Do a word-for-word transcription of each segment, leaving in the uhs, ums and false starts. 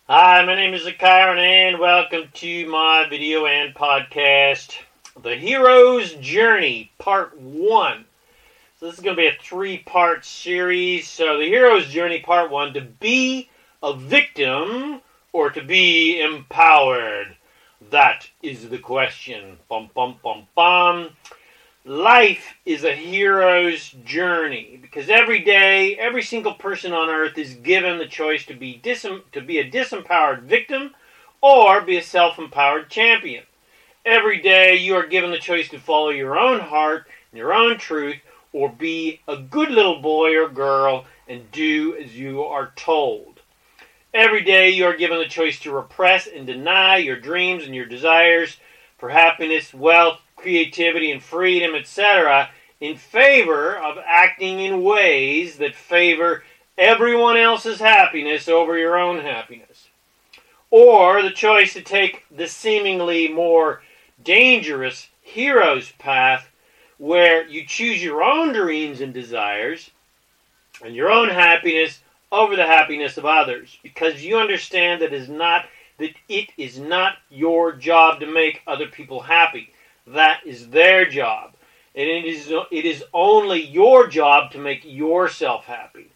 Hi, my name is Kyron, and welcome to my video and podcast, The Hero's Journey, Part one. So this is going to be a three-part series. So The Hero's Journey, Part one, to be a victim or to be empowered? That is the question. Bum, bum, bum, bum. Life is a hero's journey because every day, every single person on earth is given the choice to be dis- to be a disempowered victim or be a self-empowered champion. Every day you are given the choice to follow your own heart and your own truth or be a good little boy or girl and do as you are told. Every day you are given the choice to repress and deny your dreams and your desires for happiness, wealth, creativity, and freedom, et cetera, in favor of acting in ways that favor everyone else's happiness over your own happiness. Or the choice to take the seemingly more dangerous hero's path where you choose your own dreams and desires and your own happiness over the happiness of others because you understand that it is not, that it is not your job to make other people happy. That is their job. And it is, it is only your job to make yourself happy.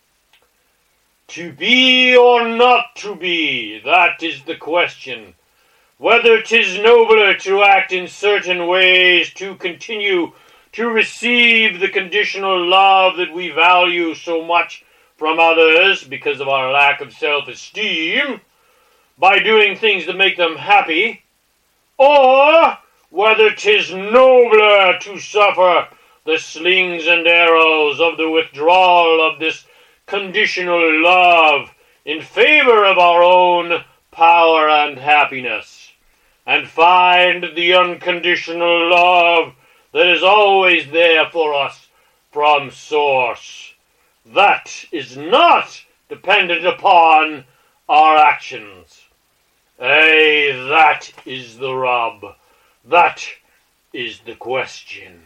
To be or not to be, that is the question. Whether 'tis nobler to act in certain ways, to continue to receive the conditional love that we value so much from others because of our lack of self-esteem, by doing things that make them happy, or whether 'tis nobler to suffer the slings and arrows of the withdrawal of this conditional love in favor of our own power and happiness, and find the unconditional love that is always there for us from Source. That is not dependent upon our actions. Ay, that is the rub. That is the question.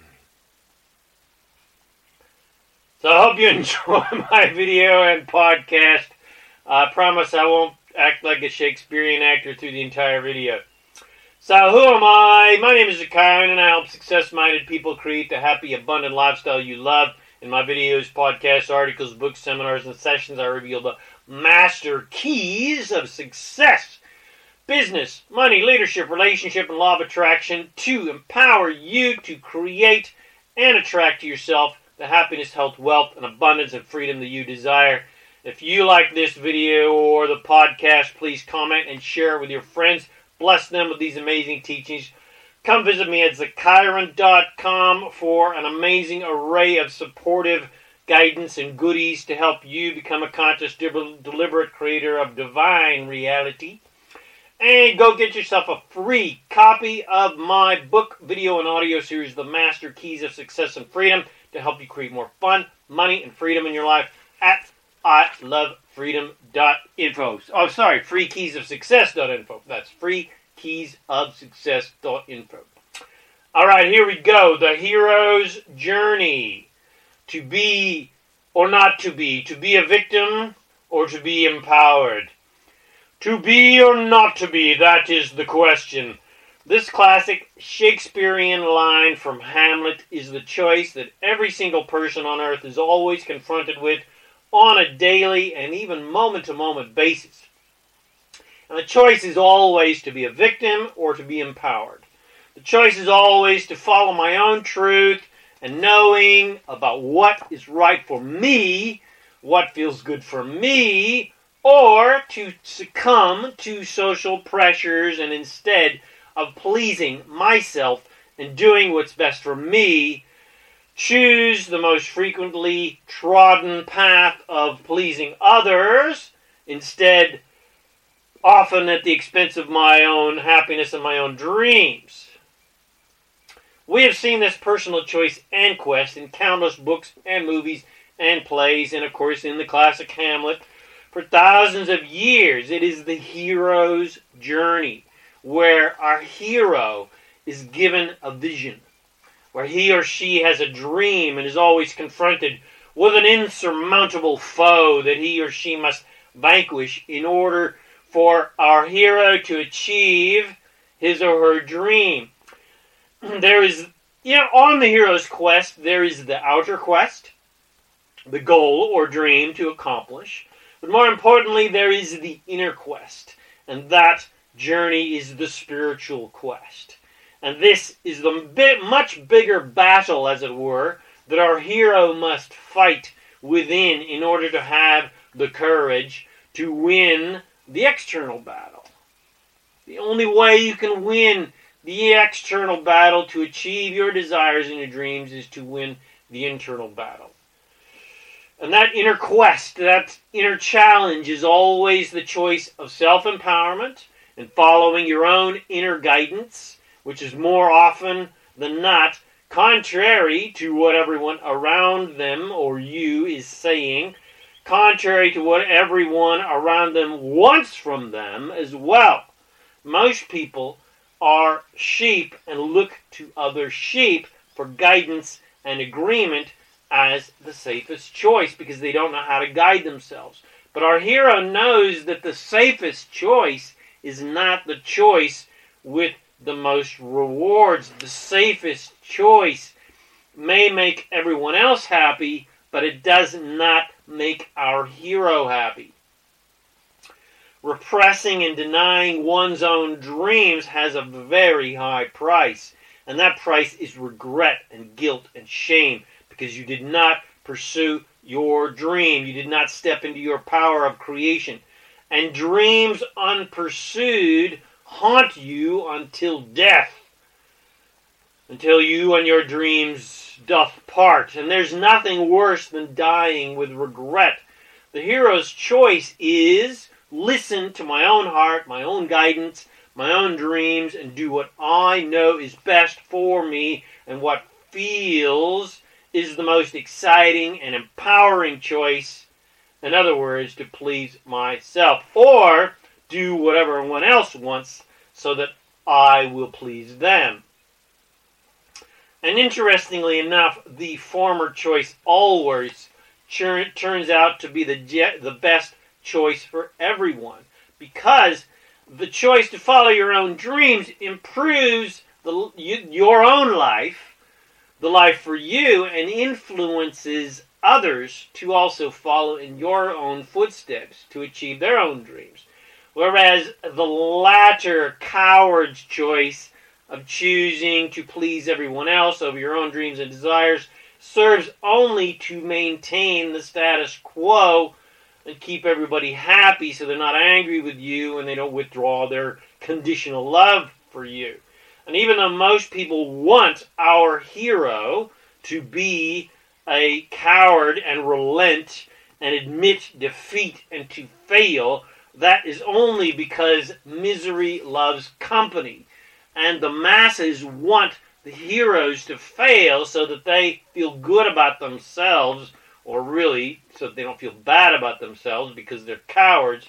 So I hope you enjoy my video and podcast. I promise I won't act like a Shakespearean actor through the entire video. So who am I? My name is Kyron, and I help success-minded people create the happy, abundant lifestyle you love. In my videos, podcasts, articles, books, seminars, and sessions, I reveal the master keys of success. Business, money, leadership, relationship, and law of attraction to empower you to create and attract to yourself the happiness, health, wealth, and abundance and freedom that you desire. If you like this video or the podcast, please comment and share it with your friends. Bless them with these amazing teachings. Come visit me at zakyron dot com for an amazing array of supportive guidance and goodies to help you become a conscious, deliberate creator of divine reality. And go get yourself a free copy of my book, video, and audio series, The Master Keys of Success and Freedom, to help you create more fun, money, and freedom in your life at I love freedom dot info. Oh, sorry, free keys of success dot info. That's free keys of success dot info. All right, here we go. The hero's journey. To be or not to be. To be a victim or to be empowered. To be or not to be, that is the question. This classic Shakespearean line from Hamlet is the choice that every single person on earth is always confronted with on a daily and even moment-to-moment basis. And the choice is always to be a victim or to be empowered. The choice is always to follow my own truth and knowing about what is right for me, what feels good for me, or to succumb to social pressures and instead of pleasing myself and doing what's best for me, choose the most frequently trodden path of pleasing others, instead often at the expense of my own happiness and my own dreams. We have seen this personal choice and quest in countless books and movies and plays, and of course in the classic Hamlet, for thousands of years. It is the hero's journey, where our hero is given a vision, where he or she has a dream and is always confronted with an insurmountable foe that he or she must vanquish in order for our hero to achieve his or her dream. There is, you know, on the hero's quest, there is the outer quest, the goal or dream to accomplish. But more importantly, there is the inner quest. And that journey is the spiritual quest. And this is the bit, much bigger battle, as it were, that our hero must fight within in order to have the courage to win the external battle. The only way you can win the external battle to achieve your desires and your dreams is to win the internal battle. And that inner quest, that inner challenge is always the choice of self-empowerment and following your own inner guidance, which is more often than not contrary to what everyone around them or you is saying, contrary to what everyone around them wants from them as well. Most people are sheep and look to other sheep for guidance and agreement as the safest choice because they don't know how to guide themselves. But our hero knows that the safest choice is not the choice with the most rewards. The safest choice may make everyone else happy, but it does not make our hero happy. Repressing and denying one's own dreams has a very high price, and that price is regret and guilt and shame because you did not pursue your dream. You did not step into your power of creation. And dreams unpursued haunt you until death, until you and your dreams doth part. And there's nothing worse than dying with regret. The hero's choice is listen to my own heart, my own guidance, my own dreams, and do what I know is best for me and what feels is the most exciting and empowering choice. In other words, to please myself. Or do what everyone else wants so that I will please them. And interestingly enough, the former choice always turns out to be the, the best choice for everyone. Because the choice to follow your own dreams improves the, your own life, the life for you, and influences others to also follow in your own footsteps to achieve their own dreams. Whereas the latter coward's choice of choosing to please everyone else over your own dreams and desires serves only to maintain the status quo and keep everybody happy so they're not angry with you and they don't withdraw their conditional love for you. And even though most people want our hero to be a coward and relent and admit defeat and to fail, that is only because misery loves company. And the masses want the heroes to fail so that they feel good about themselves, or really, so that they don't feel bad about themselves because they're cowards.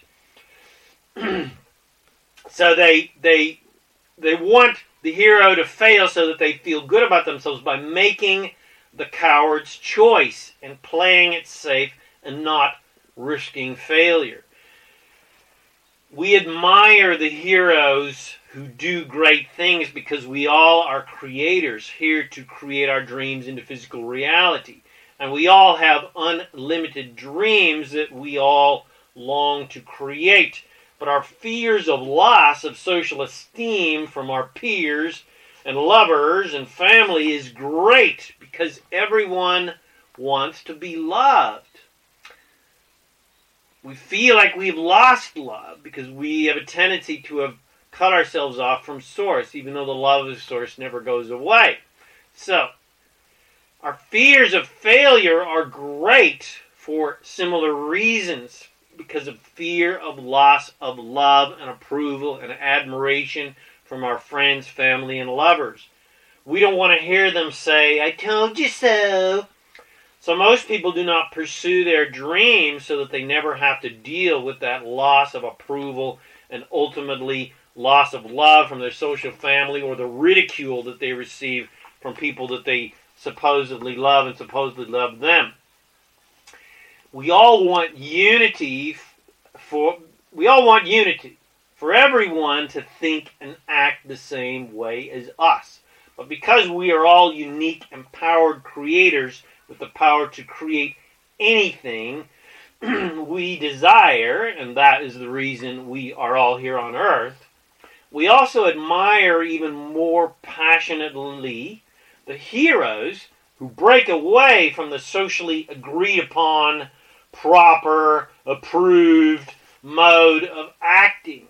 So they they they want the hero to fail so that they feel good about themselves by making the coward's choice and playing it safe and not risking failure. We admire the heroes who do great things because we all are creators here to create our dreams into physical reality. And we all have unlimited dreams that we all long to create. But our fears of loss of social esteem from our peers and lovers and family is great because everyone wants to be loved. We feel like we've lost love because we have a tendency to have cut ourselves off from Source, even though the love of Source never goes away. So, our fears of failure are great for similar reasons, because of fear of loss of love and approval and admiration from our friends, family, and lovers. We don't want to hear them say, "I told you so." So most people do not pursue their dreams so that they never have to deal with that loss of approval and ultimately loss of love from their social family or the ridicule that they receive from people that they supposedly love and supposedly love them. We all want unity for we all want unity, for everyone to think and act the same way as us. But because we are all unique, empowered creators with the power to create anything we desire, and that is the reason we are all here on earth, we also admire even more passionately the heroes who break away from the socially agreed upon, proper, approved mode of acting.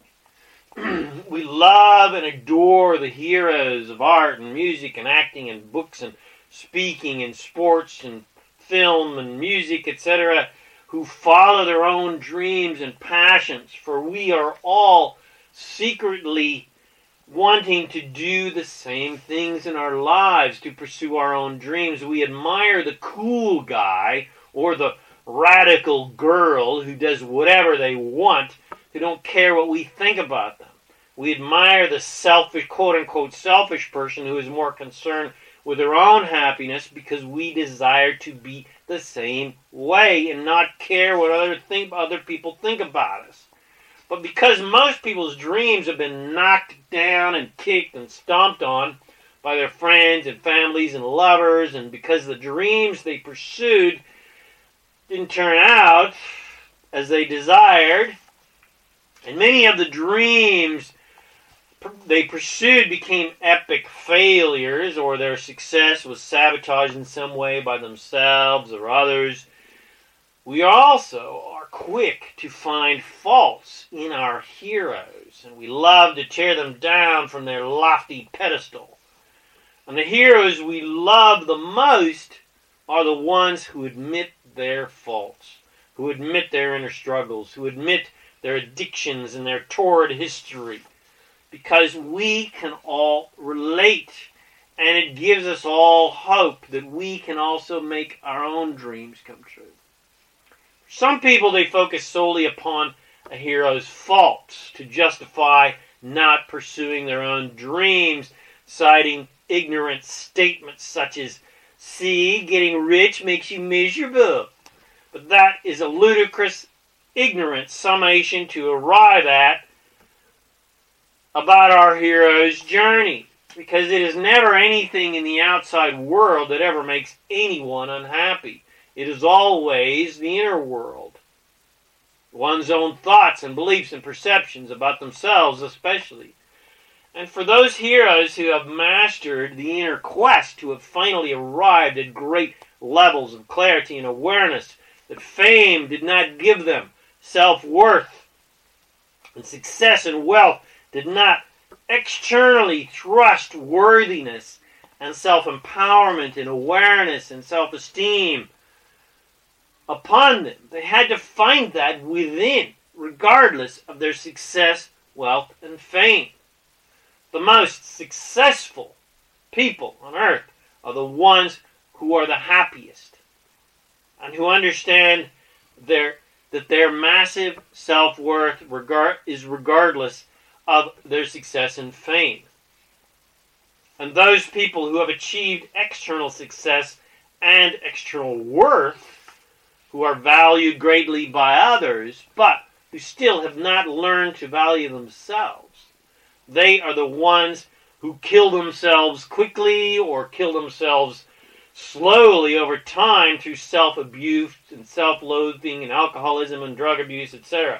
We love and adore the heroes of art and music and acting and books and speaking and sports and film and music, et cetera, who follow their own dreams and passions, for we are all secretly wanting to do the same things in our lives, to pursue our own dreams. We admire the cool guy or the radical girl who does whatever they want, who don't care what we think about them. We admire the selfish, quote-unquote, selfish person who is more concerned with their own happiness because we desire to be the same way and not care what other think, other people think about us. But because most people's dreams have been knocked down and kicked and stomped on by their friends and families and lovers, and because the dreams they pursued didn't turn out as they desired, and many of the dreams they pursued became epic failures, or their success was sabotaged in some way by themselves or others, we also are quick to find faults in our heroes, and we love to tear them down from their lofty pedestal. And the heroes we love the most are the ones who admit their faults, who admit their inner struggles, who admit their addictions and their torrid history, because we can all relate, and it gives us all hope that we can also make our own dreams come true. For some people, they focus solely upon a hero's faults to justify not pursuing their own dreams, citing ignorant statements such as, "See, getting rich makes you miserable." But that is a ludicrous, ignorant summation to arrive at about our hero's journey, because it is never anything in the outside world that ever makes anyone unhappy. It is always the inner world, one's own thoughts and beliefs and perceptions about themselves especially. And for those heroes who have mastered the inner quest, who have finally arrived at great levels of clarity and awareness that fame did not give them, self-worth and success and wealth did not externally thrust worthiness and self-empowerment and awareness and self-esteem upon them. They had to find that within, regardless of their success, wealth, and fame. The most successful people on earth are the ones who are the happiest and who understand their, that their massive self-worth regard, is regardless of their success and fame. And those people who have achieved external success and external worth, who are valued greatly by others, but who still have not learned to value themselves, they are the ones who kill themselves quickly or kill themselves slowly over time through self-abuse and self-loathing and alcoholism and drug abuse, et cetera.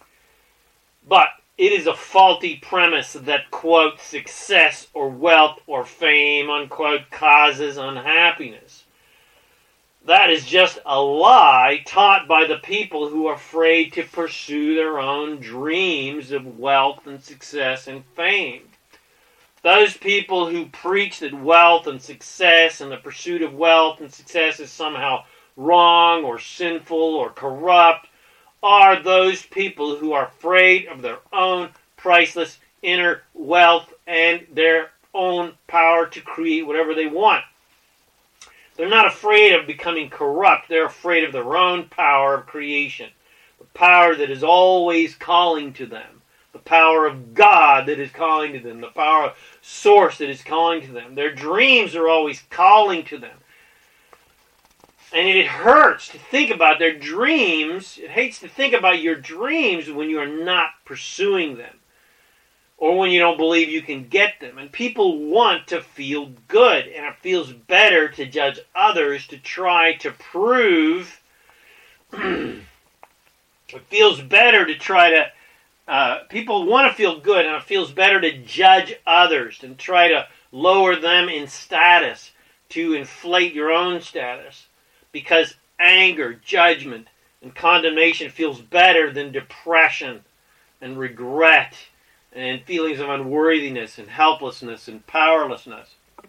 But it is a faulty premise that, quote, success or wealth or fame, unquote, causes unhappiness. That is just a lie taught by the people who are afraid to pursue their own dreams of wealth and success and fame. Those people who preach that wealth and success and the pursuit of wealth and success is somehow wrong or sinful or corrupt are those people who are afraid of their own priceless inner wealth and their own power to create whatever they want. They're not afraid of becoming corrupt. They're afraid of their own power of creation, the power that is always calling to them, the power of God that is calling to them, the power of Source that is calling to them. Their dreams are always calling to them. And it hurts to think about their dreams. It hates to think about your dreams when you are not pursuing them, or when you don't believe you can get them. And people want to feel good, and it feels better to judge others to try to prove. It feels better to try to. Uh, people want to feel good, and it feels better to judge others and try to lower them in status, to inflate your own status. Because anger, judgment, and condemnation feels better than depression and regret and feelings of unworthiness and helplessness and powerlessness.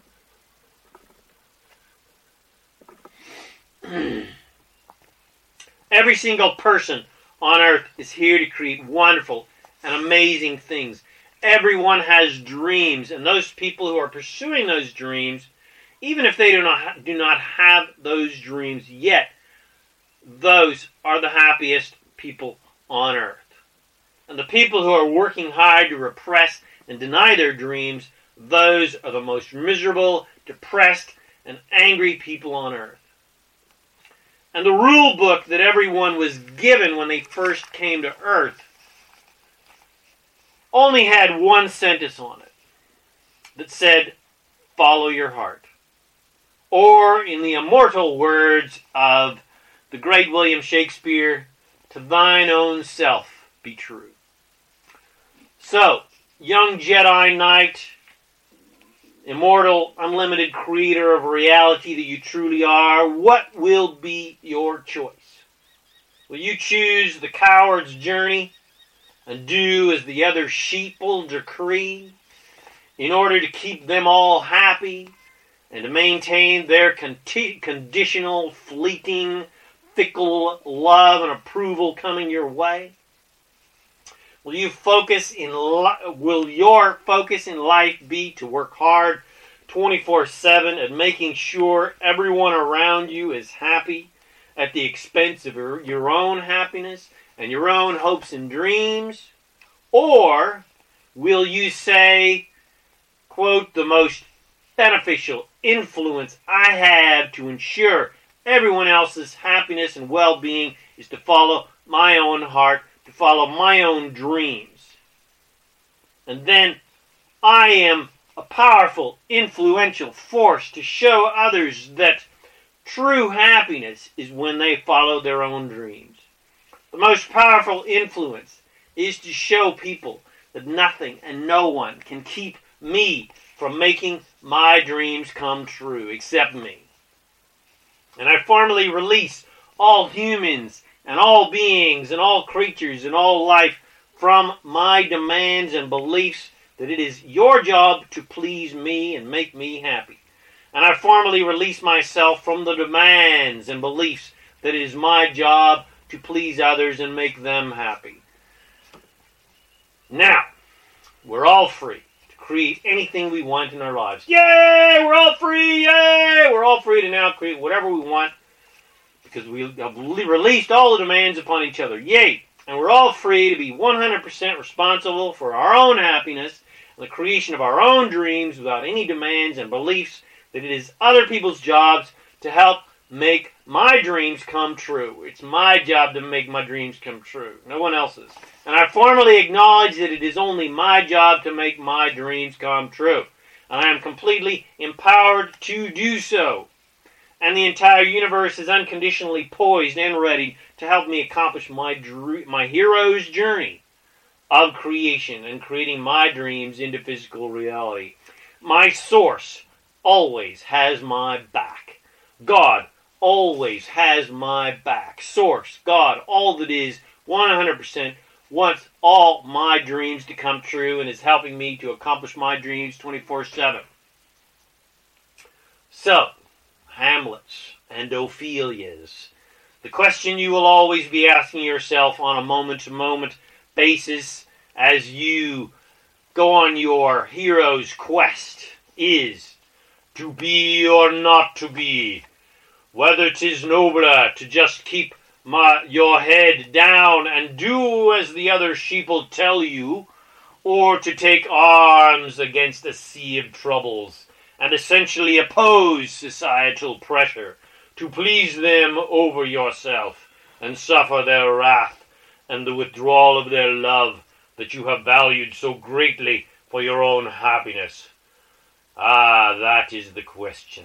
Every single person on earth is here to create wonderful and amazing things. Everyone has dreams, and those people who are pursuing those dreams, even if they do not do not have those dreams yet, those are the happiest people on earth. And the people who are working hard to repress and deny their dreams, those are the most miserable, depressed, and angry people on earth. And the rule book that everyone was given when they first came to earth only had one sentence on it that said, "Follow your heart." Or, in the immortal words of the great William Shakespeare, "To thine own self be true." So, young Jedi Knight, immortal, unlimited creator of reality that you truly are, what will be your choice? Will you choose the coward's journey and do as the other sheeple decree in order to keep them all happy and to maintain their conti- conditional, fleeting, fickle love and approval coming your way? Will you focus in li- will your focus in life be to work hard twenty-four seven at making sure everyone around you is happy at the expense of your, your own happiness and your own hopes and dreams? Or will you say, quote, "The most beneficial influence I have to ensure everyone else's happiness and well-being is to follow my own heart, to follow my own dreams. And then I am a powerful, influential force to show others that true happiness is when they follow their own dreams." The most powerful influence is to show people that nothing and no one can keep me from making my dreams come true, except me. And I formally release all humans and all beings and all creatures and all life from my demands and beliefs that it is your job to please me and make me happy. And I formally release myself from the demands and beliefs that it is my job to please others and make them happy. Now, we're all free to create anything we want in our lives. Yay! We're all free! Yay! We're all free to now create whatever we want because we have released all the demands upon each other. Yay! And we're all free to be one hundred percent responsible for our own happiness and the creation of our own dreams without any demands and beliefs that it is other people's jobs to help make my dreams come true. It's my job to make my dreams come true, no one else's. And I formally acknowledge that it is only my job to make my dreams come true. And I am completely empowered to do so. And the entire universe is unconditionally poised and ready to help me accomplish my dr- my hero's journey of creation and creating my dreams into physical reality. My source always has my back. God always has my back. Source, God, all that is, one hundred percent wants all my dreams to come true and is helping me to accomplish my dreams twenty-four seven. So, Hamlets and Ophelias, the question you will always be asking yourself on a moment-to-moment basis as you go on your hero's quest is, to be or not to be, whether 'tis nobler to just keep my, your head down and do as the other sheeple tell you, or to take arms against a sea of troubles and essentially oppose societal pressure to please them over yourself, and suffer their wrath, and the withdrawal of their love that you have valued so greatly for your own happiness? Ah, that is the question.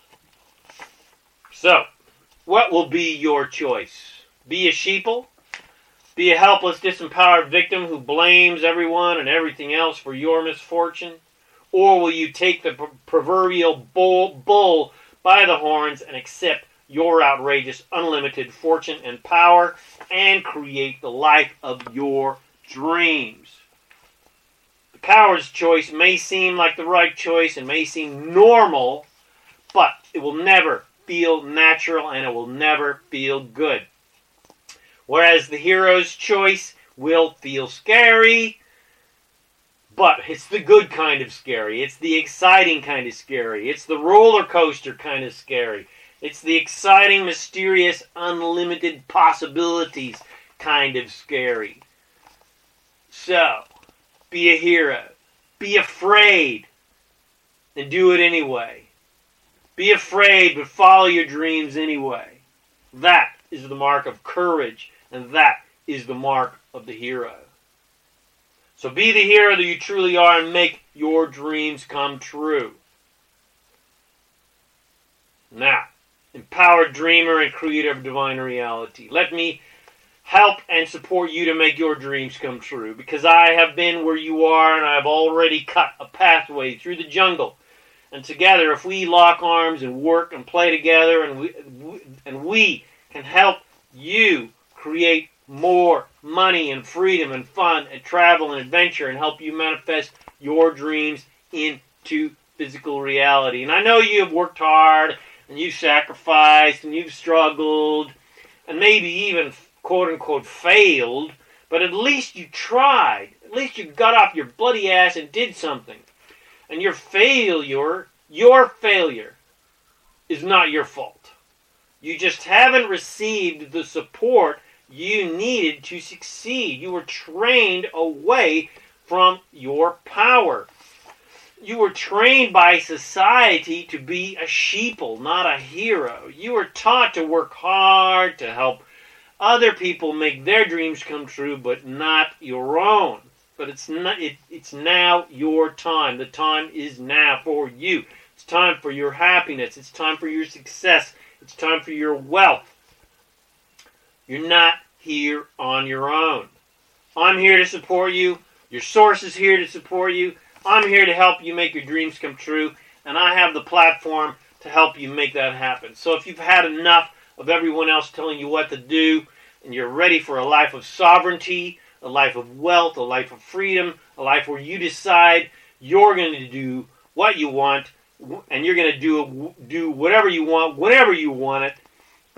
So, what will be your choice? Be a sheeple? Be a helpless, disempowered victim who blames everyone and everything else for your misfortune? Or will you take the proverbial bull, bull by the horns and accept your outrageous, unlimited fortune and power and create the life of your dreams? The coward's choice may seem like the right choice and may seem normal, but it will never feel natural and it will never feel good. Whereas the hero's choice will feel scary, but it's the good kind of scary. It's the exciting kind of scary. It's the roller coaster kind of scary. It's the exciting, mysterious, unlimited possibilities kind of scary. So, be a hero. Be afraid and do it anyway. Be afraid, but follow your dreams anyway. That is the mark of courage, and that is the mark of the hero. So be the hero that you truly are and make your dreams come true. Now, empowered dreamer and creator of divine reality, let me help and support you to make your dreams come true, because I have been where you are and I have already cut a pathway through the jungle. And together, if we lock arms and work and play together, and we, and we can help you create more money and freedom and fun and travel and adventure and help you manifest your dreams into physical reality. And I know you have worked hard and you've sacrificed and you've struggled and maybe even quote-unquote failed, but at least you tried. At least you got off your bloody ass and did something. And your failure, your failure, is not your fault. You just haven't received the support you needed to succeed. You were trained away from your power. You were trained by society to be a sheeple, not a hero. You were taught to work hard to help other people make their dreams come true, but not your own. But it's not. It, it's now your time. The time is now for you. It's time for your happiness. It's time for your success. It's time for your wealth. You're not here on your own. I'm here to support you. Your source is here to support you. I'm here to help you make your dreams come true. And I have the platform to help you make that happen. So if you've had enough of everyone else telling you what to do, and you're ready for a life of sovereignty, a life of wealth, a life of freedom, a life where you decide you're going to do what you want, and you're going to do do whatever you want, whenever you want it,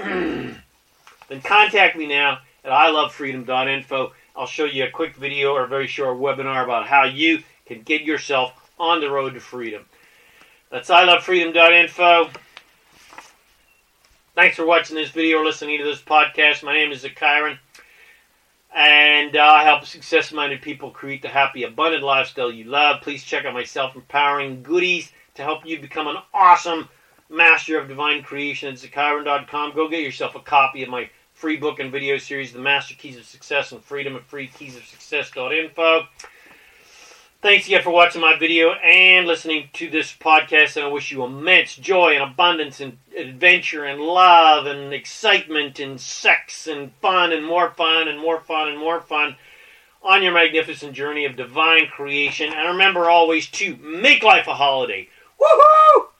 then contact me now at I love freedom dot info. I'll show you a quick video or a very short webinar about how you can get yourself on the road to freedom. That's I love freedom dot info. Thanks for watching this video or listening to this podcast. My name is Zakiran, and uh, I help success-minded people create the happy, abundant lifestyle you love. Please check out my self-empowering goodies to help you become an awesome master of divine creation at Zakiran dot com. Go get yourself a copy of my free book and video series, The Master Keys of Success and Freedom at free keys of success dot info. Thanks again for watching my video and listening to this podcast, and I wish you immense joy and abundance and adventure and love and excitement and sex and fun and more fun and more fun and more fun on your magnificent journey of divine creation. And remember always to make life a holiday. Woohoo!